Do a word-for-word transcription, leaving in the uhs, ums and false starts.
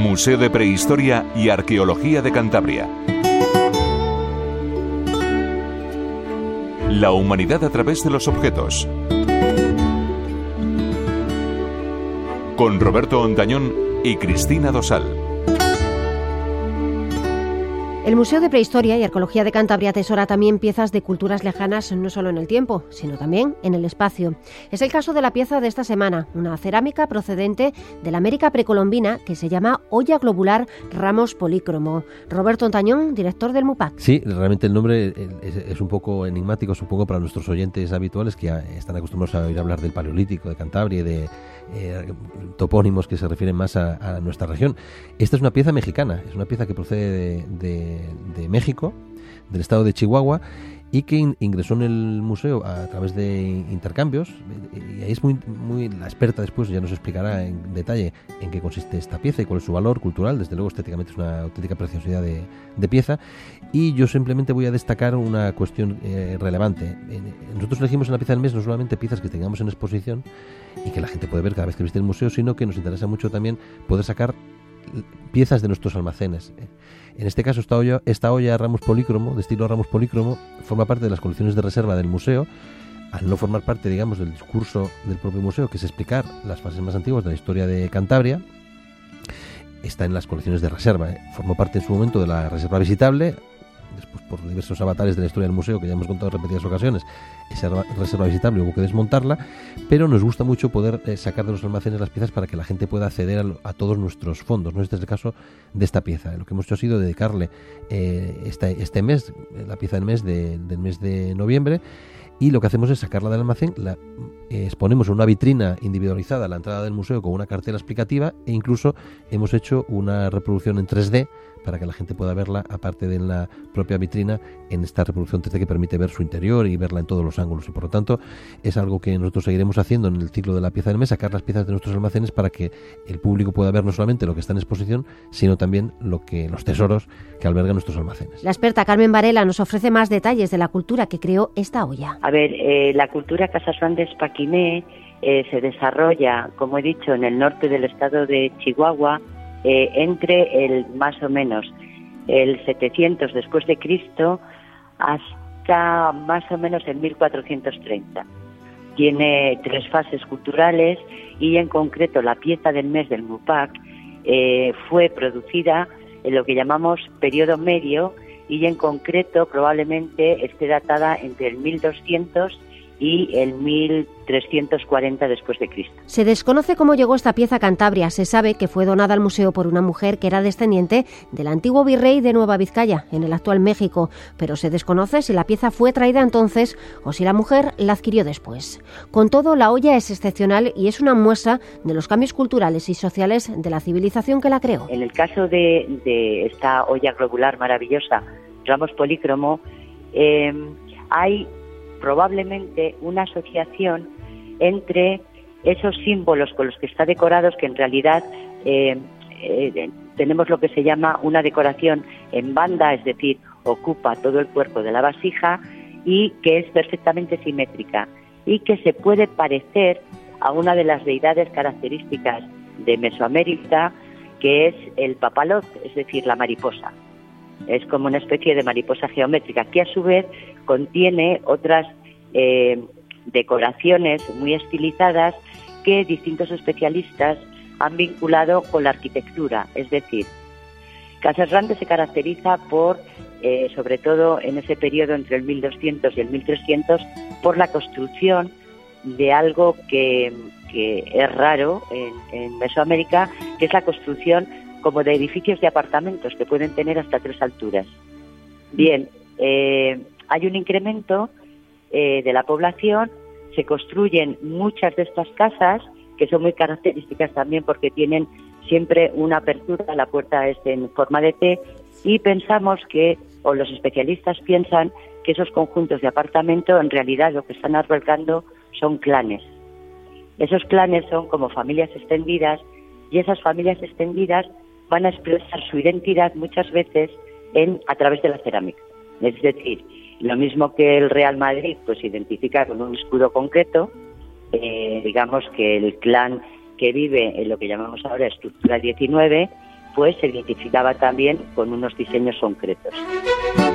Museo de Prehistoria y Arqueología de Cantabria. La humanidad a través de los objetos. Con Roberto Ontañón y Cristina Dosal. El Museo de Prehistoria y Arqueología de Cantabria atesora también piezas de culturas lejanas no solo en el tiempo, sino también en el espacio. Es el caso de la pieza de esta semana, una cerámica procedente de la América precolombina que se llama olla globular Ramos Polícromo. Roberto Ontañón, director del MUPAC. Sí, realmente el nombre es, es un poco enigmático, supongo, para nuestros oyentes habituales que están acostumbrados a oír hablar del Paleolítico, de Cantabria y de eh, topónimos que se refieren más a, a nuestra región. Esta es una pieza mexicana, es una pieza que procede de, de de México, del estado de Chihuahua, y que in, ingresó en el museo a través de intercambios, y ahí es muy, muy la experta después ya nos explicará en detalle en qué consiste esta pieza y cuál es su valor cultural. Desde luego estéticamente es una auténtica preciosidad de, de pieza, y yo simplemente voy a destacar una cuestión eh, relevante. Nosotros elegimos en la pieza del mes no solamente piezas que tengamos en exposición y que la gente puede ver cada vez que visite el museo, sino que nos interesa mucho también poder sacar piezas de nuestros almacenes. En este caso, esta olla, esta olla Ramos Polícromo, de estilo Ramos Polícromo, forma parte de las colecciones de reserva del museo. Al no formar parte, digamos, del discurso del propio museo, que es explicar las fases más antiguas de la historia de Cantabria, está en las colecciones de reserva. ¿eh? Formó parte en su momento de la reserva visitable, después por diversos avatares de la historia del museo, que ya hemos contado en repetidas ocasiones, esa reserva visitable hubo que desmontarla, pero nos gusta mucho poder eh, sacar de los almacenes las piezas para que la gente pueda acceder a, a todos nuestros fondos. ¿no? Este es el caso de esta pieza. Lo que hemos hecho ha sido dedicarle eh, este, este mes, la pieza del mes de, del mes de noviembre, y lo que hacemos es sacarla del almacén, la eh, exponemos en una vitrina individualizada a la entrada del museo con una cartela explicativa, e incluso hemos hecho una reproducción en tres D para que la gente pueda verla, aparte de en la propia vitrina, en esta reproducción tres D que permite ver su interior y verla en todos los ángulos. Y por lo tanto es algo que nosotros seguiremos haciendo en el ciclo de la pieza del mes, sacar las piezas de nuestros almacenes para que el público pueda ver no solamente lo que está en exposición, sino también lo que los tesoros que albergan nuestros almacenes. La experta Carmen Varela nos ofrece más detalles de la cultura que creó esta olla. A ver, eh, la cultura Casasoán-Espaquiné eh, se desarrolla, como he dicho, en el norte del estado de Chihuahua, Eh, entre el más o menos el setecientos después de Cristo hasta más o menos el mil cuatrocientos treinta. Tiene tres fases culturales, y en concreto la pieza del mes del MUPAC eh, fue producida en lo que llamamos periodo medio, y en concreto probablemente esté datada entre el mil doscientos y el mil trescientos cuarenta después de Cristo. Se desconoce cómo llegó esta pieza a Cantabria. Se sabe que fue donada al museo por una mujer que era descendiente del antiguo virrey de Nueva Vizcaya, en el actual México, pero se desconoce si la pieza fue traída entonces o si la mujer la adquirió después. Con todo, la olla es excepcional y es una muestra de los cambios culturales y sociales de la civilización que la creó. En el caso de, de esta olla globular maravillosa, Ramos Polícromo, eh, hay probablemente una asociación entre esos símbolos con los que está decorados, que en realidad eh, eh, tenemos lo que se llama una decoración en banda, es decir, ocupa todo el cuerpo de la vasija y que es perfectamente simétrica y que se puede parecer a una de las deidades características de Mesoamérica, que es el papalot, es decir, la mariposa. Es como una especie de mariposa geométrica que a su vez contiene otras eh, decoraciones muy estilizadas que distintos especialistas han vinculado con la arquitectura. Es decir, Casasoán se caracteriza por, eh, sobre todo en ese periodo entre el mil doscientos y el mil trescientos, por la construcción de algo que, que es raro en, en Mesoamérica, que es la construcción como de edificios de apartamentos que pueden tener hasta tres alturas. Bien, eh, hay un incremento eh, de la población, se construyen muchas de estas casas, que son muy características también porque tienen siempre una apertura, la puerta es en forma de T, y pensamos que, o los especialistas piensan, que esos conjuntos de apartamento en realidad lo que están albergando son clanes. Esos clanes son como familias extendidas, y esas familias extendidas van a expresar su identidad muchas veces en a través de la cerámica. Es decir, lo mismo que el Real Madrid pues se identifica con un escudo concreto, eh, digamos que el clan que vive en lo que llamamos ahora estructura diecinueve pues se identificaba también con unos diseños concretos.